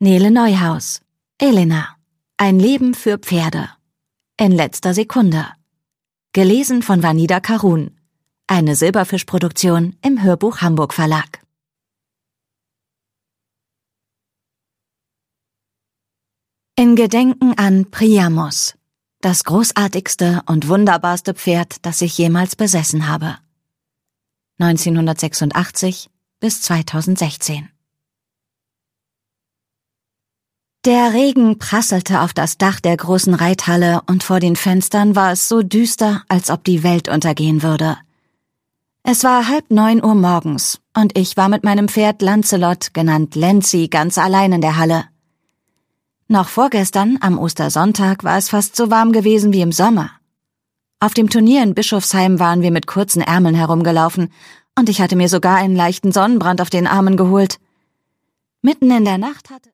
Nele Neuhaus, Elena, ein Leben für Pferde. In letzter Sekunde. Gelesen von Vanida Karun. Eine Silberfisch-Produktion im Hörbuch Hamburg Verlag. In Gedenken an Priamus, das großartigste und wunderbarste Pferd, das ich jemals besessen habe. 1986 bis 2016. Der Regen prasselte auf das Dach der großen Reithalle und vor den Fenstern war es so düster, als ob die Welt untergehen würde. Es war 8:30 morgens und ich war mit meinem Pferd Lancelot, genannt Lenzi, ganz allein in der Halle. Noch vorgestern, am Ostersonntag, war es fast so warm gewesen wie im Sommer. Auf dem Turnier in Bischofsheim waren wir mit kurzen Ärmeln herumgelaufen und ich hatte mir sogar einen leichten Sonnenbrand auf den Armen geholt. Mitten in der Nacht hatte